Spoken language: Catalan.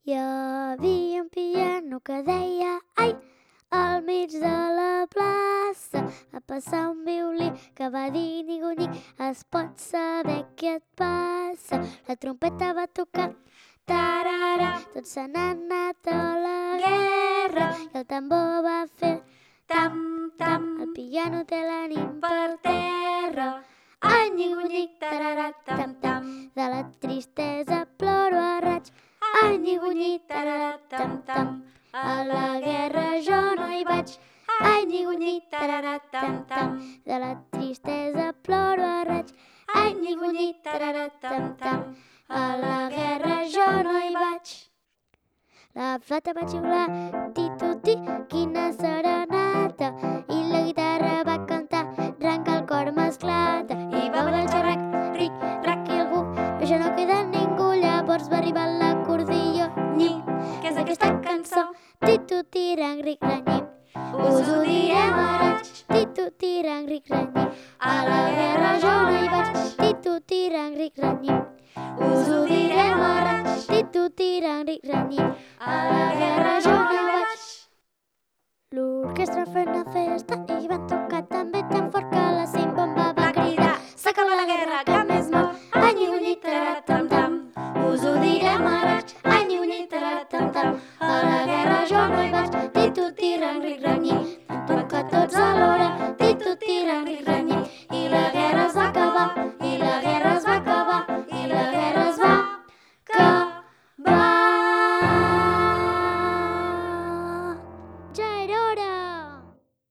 Hi havia un piano que deia ai, al mig de la plaça va passar un violí que va dir nigo-nic, es pot saber què et passa. La trompeta va tocar tarara, tots se n'han anat a la guerra i el tambor va fer tam, tam, el piano té l'ànim per terra. Ai, nigo-nic, tarara, tam, tam, de la tristesa ploro a raig. Ai, nigo-nic, tarara, tam, tam, a la guerra jo no hi vaig. Ai, nigo-nic, tarara, tam, tam, de la tristesa ploro a raig. Ai, nigo-nic, tarara, tam, tam, a la guerra jo no hi vaig. La flauta va xiular, ti-tu-ti, quina serenata, i la guitarra va cantar, ranca el cor m'esclata. I va ballar el xerrac, ric, rac, i algú, però ja no queda ningú. Llavors va arribar l'acordió, nyi, que és aquesta cançó, ti-tu-ti, rang, ric, ranyi. Us ho direm ara, ti-tu-ti, rang, ric, ranyi. A la guerra jo no hi vaig, ti-tu-ti, rang, ric, ranyi. Us ho direm ara, ti-tu-ti, rang, ric, ranyi. A la guerra jo no hi vaig. L'orquestra fent una festa i van tocar també tan fort